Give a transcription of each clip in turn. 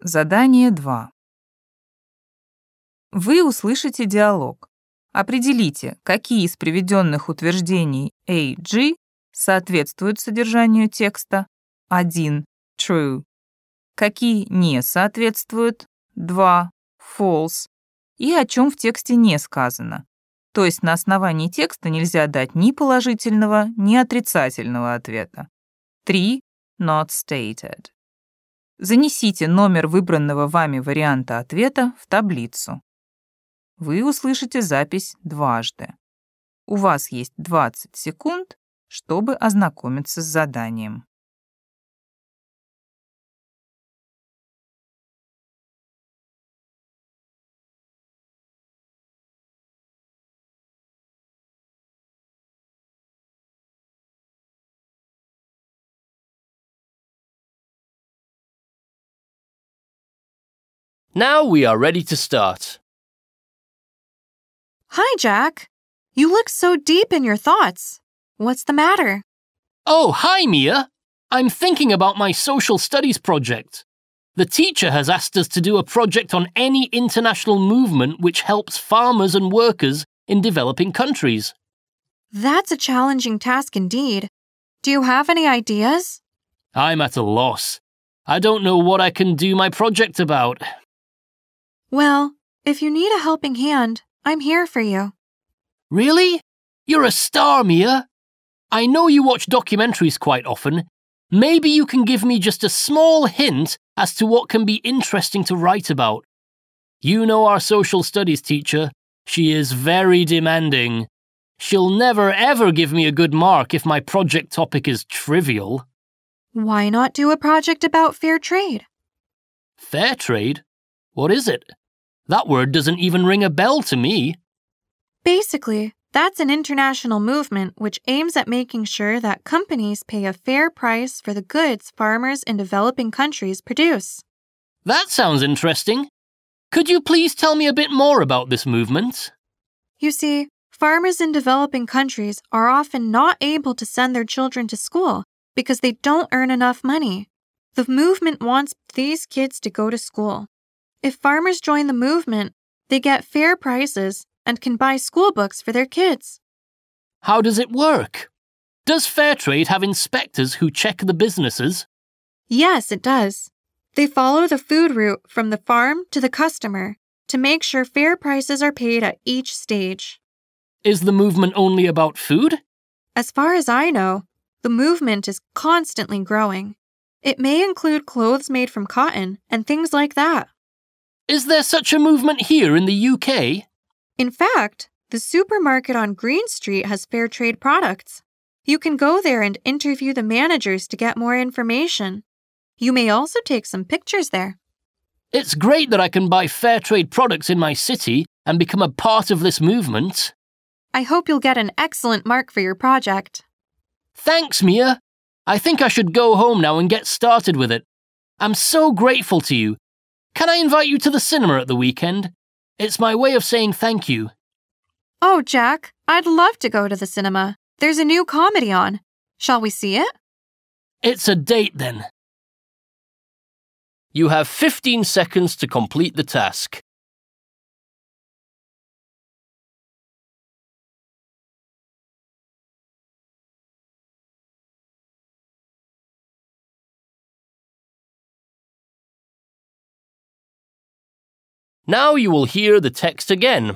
Задание 2. Вы услышите диалог. Определите, какие из приведенных утверждений A, G соответствуют содержанию текста. 1. True. Какие не соответствуют. 2. False. И о чем в тексте не сказано. То есть на основании текста нельзя дать ни положительного, ни отрицательного ответа. 3. Not stated. Занесите номер выбранного вами варианта ответа в таблицу. Вы услышите запись дважды. У вас есть 20 секунд, чтобы ознакомиться с заданием. Now we are ready to start. Hi, Jack. You look so deep in your thoughts. What's the matter? Oh, hi, Mia. I'm thinking about my social studies project. The teacher has asked us to do a project on any international movement which helps farmers and workers in developing countries. That's a challenging task indeed. Do you have any ideas? I'm at a loss. I don't know what I can do my project about. Well, if you need a helping hand, I'm here for you. Really? You're a star, Mia. I know you watch documentaries quite often. Maybe you can give me just a small hint as to what can be interesting to write about. You know our social studies teacher. She is very demanding. She'll never ever give me a good mark if my project topic is trivial. Why not do a project about fair trade? Fair trade? What is it? That word doesn't even ring a bell to me. Basically, that's an international movement which aims at making sure that companies pay a fair price for the goods farmers in developing countries produce. That sounds interesting. Could you please tell me a bit more about this movement? You see, farmers in developing countries are often not able to send their children to school because they don't earn enough money. The movement wants these kids to go to school. If farmers join the movement, they get fair prices and can buy school books for their kids. How does it work? Does Fairtrade have inspectors who check the businesses? Yes, it does. They follow the food route from the farm to the customer to make sure fair prices are paid at each stage. Is the movement only about food? As far as I know, the movement is constantly growing. It may include clothes made from cotton and things like that. Is there such a movement here in the UK? In fact, the supermarket on Green Street has fair trade products. You can go there and interview the managers to get more information. You may also take some pictures there. It's great that I can buy fair trade products in my city and become a part of this movement. I hope you'll get an excellent mark for your project. Thanks, Mia. I think I should go home now and get started with it. I'm so grateful to you. Can I invite you to the cinema at the weekend? It's my way of saying thank you. Oh, Jack, I'd love to go to the cinema. There's a new comedy on. Shall we see it? It's a date then. You have 15 seconds to complete the task. Now you will hear the text again.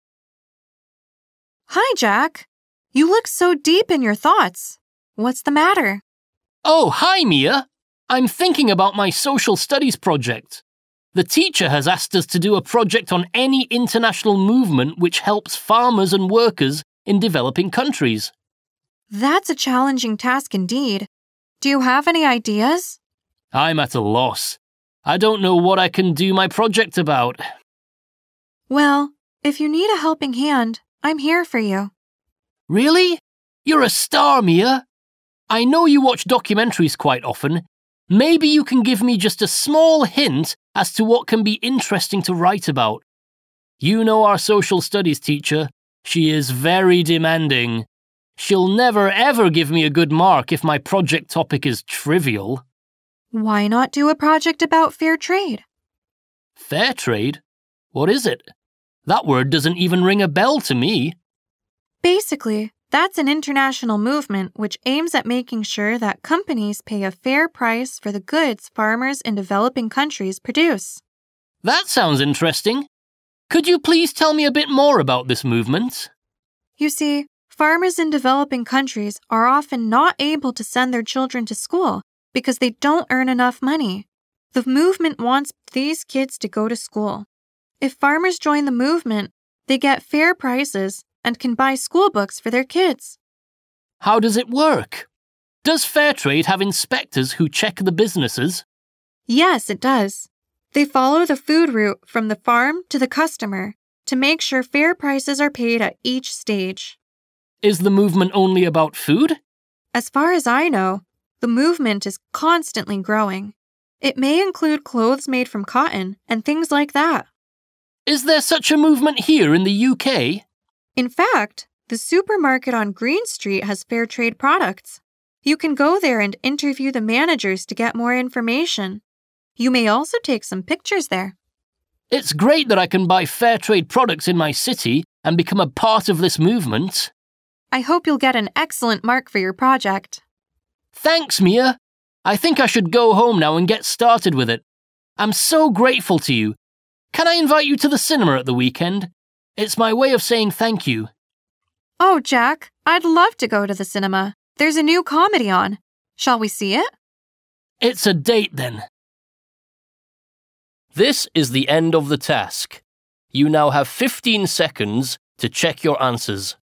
Hi, Jack. You look so deep in your thoughts. What's the matter? Oh, hi, Mia. I'm thinking about my social studies project. The teacher has asked us to do a project on any international movement which helps farmers and workers in developing countries. That's a challenging task indeed. Do you have any ideas? I'm at a loss. I don't know what I can do my project about. Well, if you need a helping hand, I'm here for you. Really? You're a star, Mia. I know you watch documentaries quite often. Maybe you can give me just a small hint as to what can be interesting to write about. You know our social studies teacher. She is very demanding. She'll never ever give me a good mark if my project topic is trivial. Why not do a project about fair trade? Fair trade? What is it? That word doesn't even ring a bell to me. Basically, that's an international movement which aims at making sure that companies pay a fair price for the goods farmers in developing countries produce. That sounds interesting. Could you please tell me a bit more about this movement? You see, farmers in developing countries are often not able to send their children to school because they don't earn enough money. The movement wants these kids to go to school. If farmers join the movement, they get fair prices and can buy school books for their kids. How does it work? Does Fairtrade have inspectors who check the businesses? Yes, it does. They follow the food route from the farm to the customer to make sure fair prices are paid at each stage. Is the movement only about food? As far as I know, the movement is constantly growing. It may include clothes made from cotton and things like that. Is there such a movement here in the UK? In fact, the supermarket on Green Street has fair trade products. You can go there and interview the managers to get more information. You may also take some pictures there. It's great that I can buy fair trade products in my city and become a part of this movement. I hope you'll get an excellent mark for your project. Thanks, Mia. I think I should go home now and get started with it. I'm so grateful to you. Can I invite you to the cinema at the weekend? It's my way of saying thank you. Oh, Jack, I'd love to go to the cinema. There's a new comedy on. Shall we see it? It's a date then. This is the end of the task. You now have 15 seconds to check your answers.